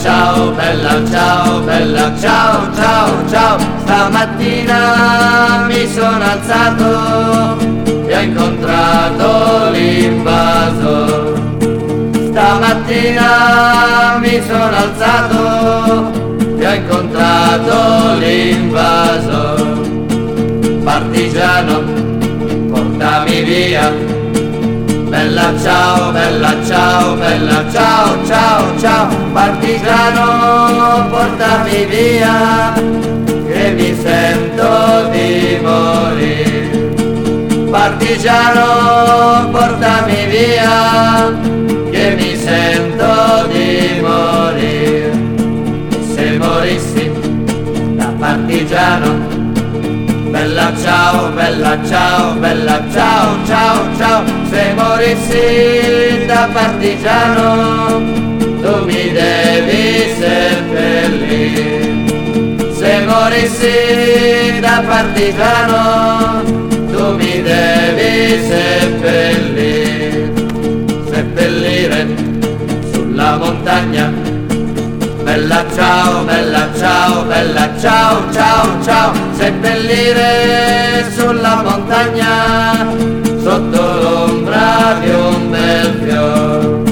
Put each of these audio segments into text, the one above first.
bella ciao, ciao, ciao. Stamattina mi sono alzato e ho incontrato l'invasor. Stamattina mi sono alzato e ho incontrato l'invasor. Partigiano, portami via. Bella ciao, bella ciao, bella ciao, ciao, ciao. Partigiano, portami via, che mi sento di morire. Partigiano, portami via, che mi sento di morire. Se morissi da partigiano, bella ciao, bella ciao, bella ciao, ciao, ciao. Se morissi da partigiano, tu mi devi seppellire. Se morissi da partigiano, tu mi devi seppellire. Seppellire sulla montagna. Bella ciao, bella ciao, bella ciao, ciao, ciao. Seppellire sulla montagna, sotto l'ombra di un bel fior.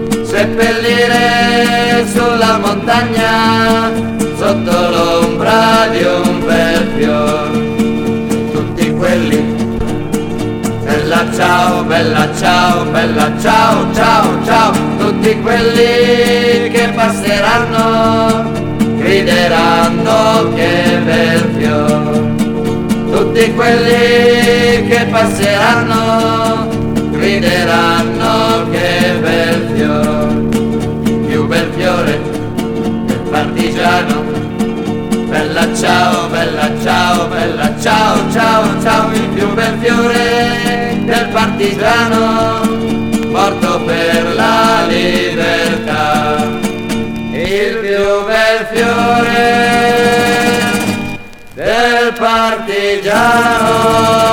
Seppellire sulla montagna, sotto l'ombra di un bel fior. Tutti quelli, bella ciao, bella ciao, bella ciao, ciao, ciao. Tutti quelli che passeranno grideranno che bel fior. Tutti quelli che passeranno grideranno che bel fior. Il più bel fiore del partigiano. Bella ciao, bella ciao, bella ciao, ciao, ciao. Il più bel fiore del partigiano, morto per la libertà. Il più bel fiore del partigiano.